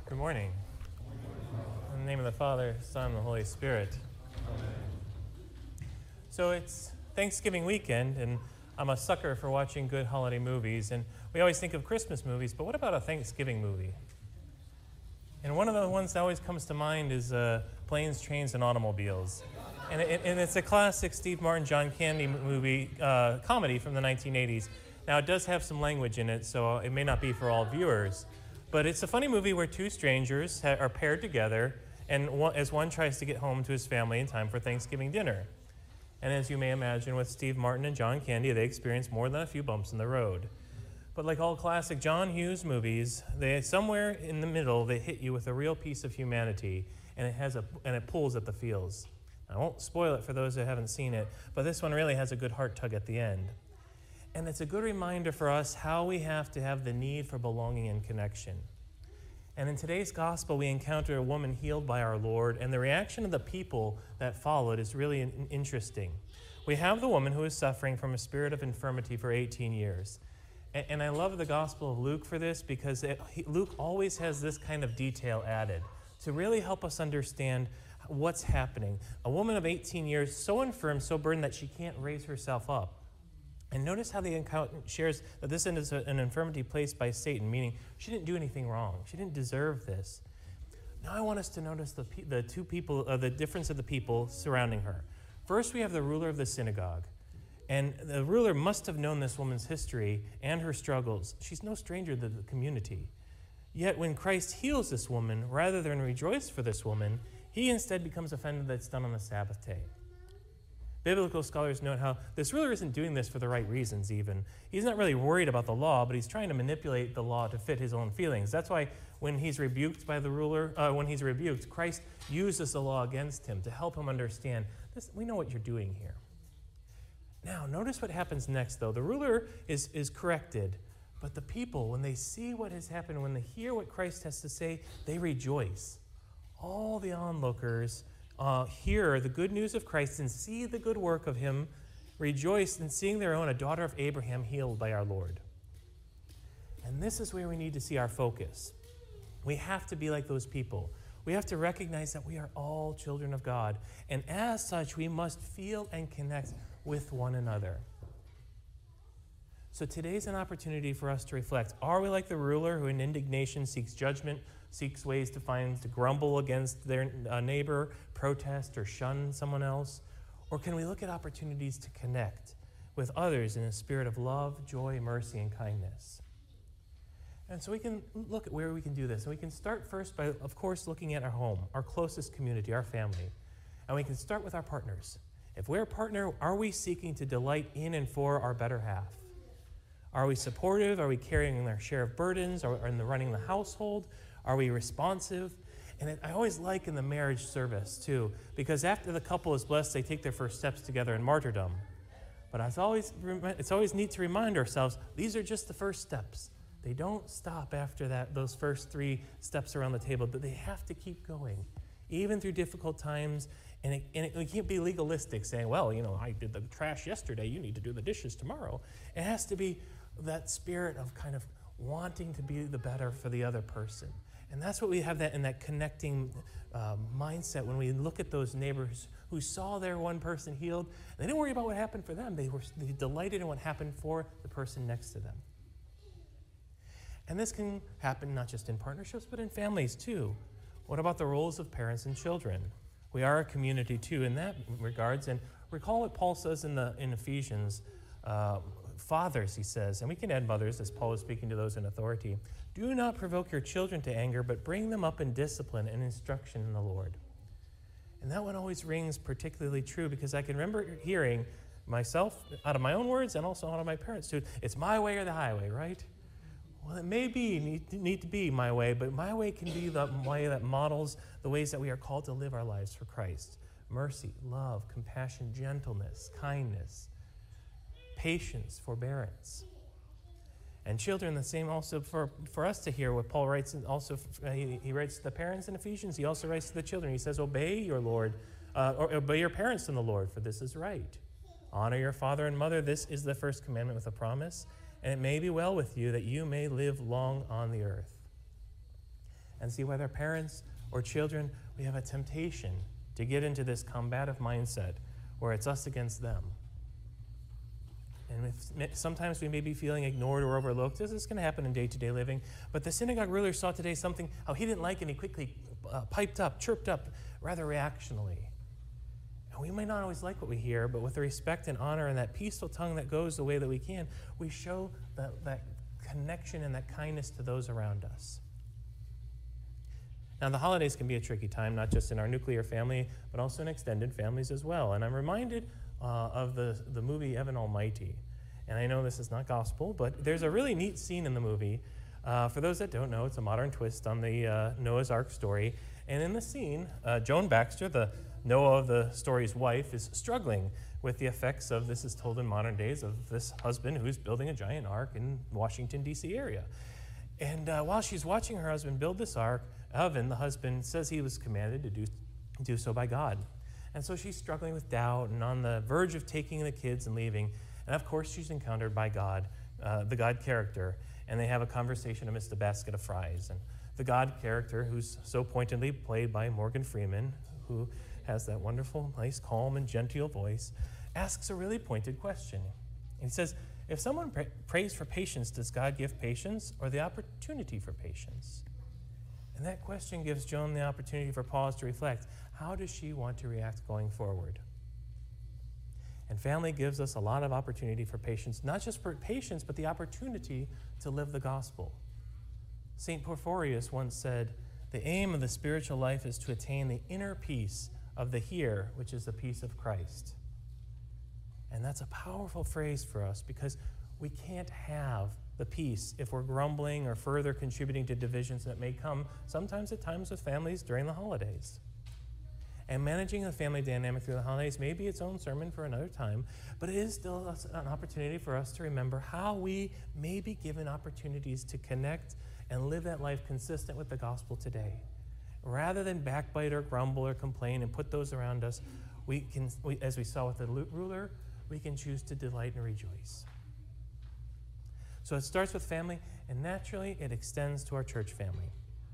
Good morning. In the name of the Father, Son, and the Holy Spirit. So it's Thanksgiving weekend, and I'm a sucker for watching good holiday movies. And we always think of Christmas movies, but what about a Thanksgiving movie? And one of the ones that always comes to mind is Planes, Trains, and Automobiles. And it's a classic Steve Martin, John Candy movie, comedy from the 1980s. Now, it does have some language in it, so it may not be for all viewers. But it's a funny movie where two strangers are paired together, and as one tries to get home to his family in time for Thanksgiving dinner. And as you may imagine, with Steve Martin and John Candy, they experience more than a few bumps in the road. But like all classic John Hughes movies, somewhere in the middle, they hit you with a real piece of humanity, and it pulls at the feels. I won't spoil it for those that haven't seen it, but this one really has a good heart tug at the end. And it's a good reminder for us how we have to have the need for belonging and connection. And in today's gospel, we encounter a woman healed by our Lord, and the reaction of the people that followed is really interesting. We have the woman who is suffering from a spirit of infirmity for 18 years. And I love the Gospel of Luke for this because Luke always has this kind of detail added to really help us understand what's happening. A woman of 18 years, so infirm, so burdened that she can't raise herself up. And notice how the account shares that this is an infirmity placed by Satan, meaning she didn't do anything wrong. She didn't deserve this. Now I want us to notice the difference of the people surrounding her. First, we have the ruler of the synagogue. And the ruler must have known this woman's history and her struggles. She's no stranger to the community. Yet when Christ heals this woman, rather than rejoice for this woman, he instead becomes offended that it's done on the Sabbath day. Biblical scholars note how this ruler isn't doing this for the right reasons even. He's not really worried about the law, but he's trying to manipulate the law to fit his own feelings. That's why when he's rebuked by the ruler, Christ uses the law against him to help him understand, this, we know what you're doing here. Now, notice what happens next, though. The ruler is corrected, but the people, when they see what has happened, when they hear what Christ has to say, they rejoice. All the onlookers hear the good news of Christ and see the good work of him, rejoice in seeing their own, a daughter of Abraham, healed by our Lord. And this is where we need to see our focus. We have to be like those people. We have to recognize that we are all children of God, and as such, we must feel and connect with one another. So today's an opportunity for us to reflect. Are we like the ruler who in indignation seeks judgment, seeks ways to grumble against their neighbor, protest, or shun someone else? Or can we look at opportunities to connect with others in a spirit of love, joy, mercy, and kindness? And so we can look at where we can do this. And we can start first by, of course, looking at our home, our closest community, our family. And we can start with our partners. If we're a partner, are we seeking to delight in and for our better half? Are we supportive? Are we carrying our share of burdens? Are we running the household? Are we responsive? And I always like in the marriage service, too, because after the couple is blessed, they take their first steps together in martyrdom. But it's always neat to remind ourselves, these are just the first steps. They don't stop after that, those first 3 steps around the table, but they have to keep going, even through difficult times. And we can't be legalistic, saying, well, I did the trash yesterday, you need to do the dishes tomorrow. It has to be that spirit of kind of wanting to be the better for the other person. And that's what we have in that connecting mindset when we look at those neighbors who saw their one person healed. They didn't worry about what happened for them. They delighted in what happened for the person next to them. And this can happen not just in partnerships, but in families too. What about the roles of parents and children? We are a community too in that regards. And recall what Paul says in Ephesians. Fathers, he says, and we can add mothers as Paul is speaking to those in authority. Do not provoke your children to anger, but bring them up in discipline and instruction in the Lord. And that one always rings particularly true because I can remember hearing myself out of my own words and also out of my parents too. It's my way or the highway, right? Well, it may need to be my way, but my way can be the way that models the ways that we are called to live our lives for Christ. Mercy, love, compassion, gentleness, kindness, patience, forbearance. And children, the same also for us to hear what Paul writes, and also he writes to the parents in Ephesians, he also writes to the children. He says, obey your Lord, or obey your parents in the Lord, for this is right. Honor your father and mother, this is the first commandment with a promise, and it may be well with you that you may live long on the earth. and see whether parents or children, we have a temptation to get into this combative mindset where it's us against them. And sometimes we may be feeling ignored or overlooked. This is going to happen in day-to-day living. But the synagogue ruler saw today something, how he didn't like it, and he quickly piped up, chirped up, rather reactionally. And we may not always like what we hear, but with the respect and honor and that peaceful tongue that goes the way that we can, we show that connection and that kindness to those around us. Now, the holidays can be a tricky time, not just in our nuclear family, but also in extended families as well. And I'm reminded of the movie Evan Almighty. And I know this is not gospel, but there's a really neat scene in the movie. For those that don't know, it's a modern twist on the Noah's Ark story. And in the scene, Joan Baxter, the Noah of the story's wife, is struggling with the effects of, this is told in modern days, of this husband who's building a giant ark in Washington, D.C. area. And while she's watching her husband build this ark, Evan, the husband, says he was commanded to do so by God. And so she's struggling with doubt and on the verge of taking the kids and leaving. And of course, she's encountered by God, the God character, and they have a conversation amidst a basket of fries. And the God character, who's so pointedly played by Morgan Freeman, who has that wonderful, nice, calm, and genteel voice, asks a really pointed question. And he says, if someone prays for patience, does God give patience or the opportunity for patience? And that question gives Joan the opportunity for pause to reflect. How does she want to react going forward? And family gives us a lot of opportunity for patience, not just for patience, but the opportunity to live the gospel. St. Porphyrius once said, the aim of the spiritual life is to attain the inner peace of the here, which is the peace of Christ. And that's a powerful phrase for us because we can't have the peace if we're grumbling or further contributing to divisions that may come sometimes at times with families during the holidays. And managing the family dynamic through the holidays may be its own sermon for another time, but it is still an opportunity for us to remember how we may be given opportunities to connect and live that life consistent with the gospel today. Rather than backbite or grumble or complain and put those around us, as we saw with the ruler, we can choose to delight and rejoice. So it starts with family, and naturally it extends to our church family.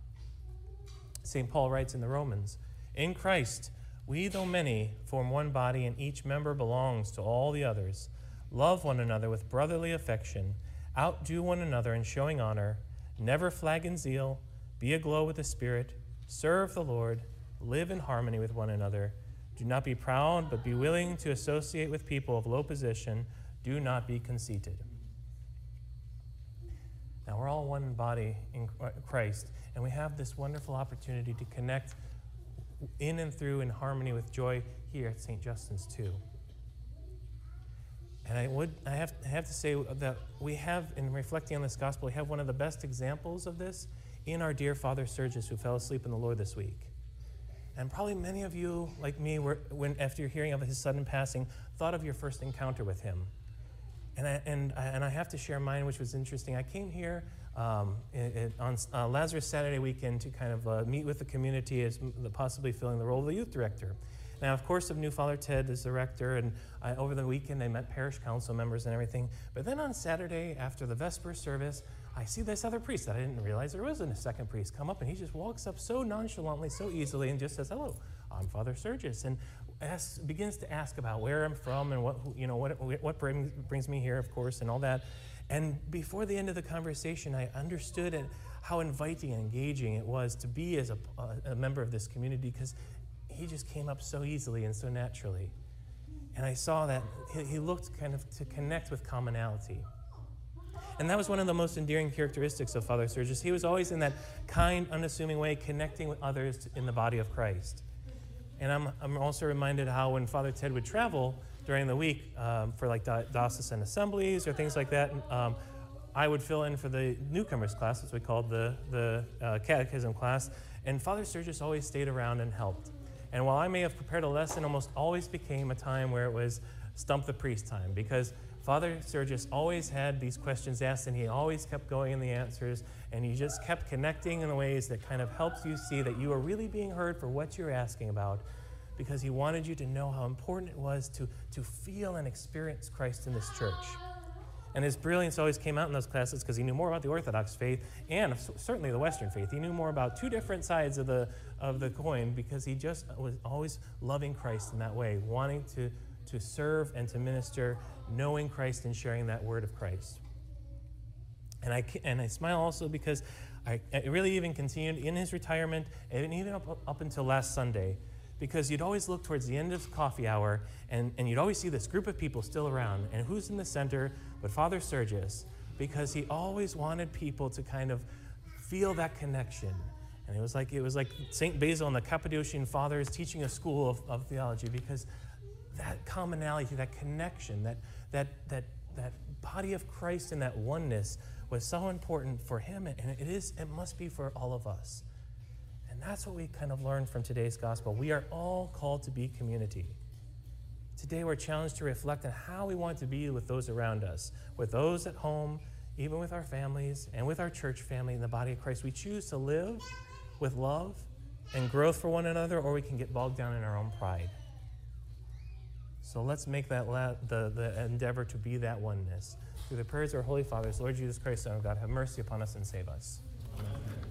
St. Paul writes in the Romans, in Christ, we, though many, form one body, and each member belongs to all the others. Love one another with brotherly affection. Outdo one another in showing honor. Never flag in zeal. Be aglow with the Spirit. Serve the Lord. Live in harmony with one another. Do not be proud, but be willing to associate with people of low position. Do not be conceited. Now, we're all one body in Christ, and we have this wonderful opportunity to connect in and through in harmony with joy here at St. Justin's too. And I have to say that we have, in reflecting on this gospel, we have one of the best examples of this in our dear Father Sergius, who fell asleep in the Lord this week. And probably many of you, like me, after your hearing of his sudden passing, thought of your first encounter with him. And I have to share mine, which was interesting. I came here on Lazarus Saturday weekend to kind of meet with the community as possibly filling the role of the youth director. Now, of course, of knew Father Ted as the rector, and over the weekend I met parish council members and everything. But then on Saturday, after the Vesper service, I see this other priest that I didn't realize there was a second priest come up, and he just walks up so nonchalantly, so easily, and just says, hello, I'm Father Sergius, and begins to ask about where I'm from and what brings me here, of course, and all that. And before the end of the conversation, I understood how inviting and engaging it was to be as a member of this community, because he just came up so easily and so naturally. And I saw that he looked kind of to connect with commonality. And that was one of the most endearing characteristics of Father Sergius. He was always in that kind, unassuming way, connecting with others in the body of Christ. And I'm also reminded how when Father Ted would travel during the week for like diocesan assemblies or things like that, I would fill in for the newcomers class, as we called the catechism class, and Father Sergius always stayed around and helped. And while I may have prepared a lesson, almost always became a time where it was stump the priest time, because Father Sergius always had these questions asked, and he always kept going in the answers, and he just kept connecting in the ways that kind of helps you see that you are really being heard for what you're asking about, because he wanted you to know how important it was to feel and experience Christ in this church. And his brilliance always came out in those classes because he knew more about the Orthodox faith and certainly the Western faith. He knew more about two different sides of the coin because he just was always loving Christ in that way, wanting to serve and to minister, knowing Christ and sharing that word of Christ. And I smile also because I really even continued in his retirement and even up until last Sunday, because you'd always look towards the end of coffee hour and you'd always see this group of people still around. And who's in the center but Father Sergius, because he always wanted people to kind of feel that connection. And it was like St. Basil and the Cappadocian Fathers teaching a school of theology, because that commonality, that connection, that body of Christ and that oneness was so important for him, and it must be for all of us. And that's what we kind of learned from today's gospel. We are all called to be community. Today we're challenged to reflect on how we want to be with those around us, with those at home, even with our families, and with our church family in the body of Christ. We choose to live with love and growth for one another, or we can get bogged down in our own pride. So let's make that the endeavor to be that oneness. Through the prayers of our Holy Fathers, Lord Jesus Christ, Son of God, have mercy upon us and save us. Amen.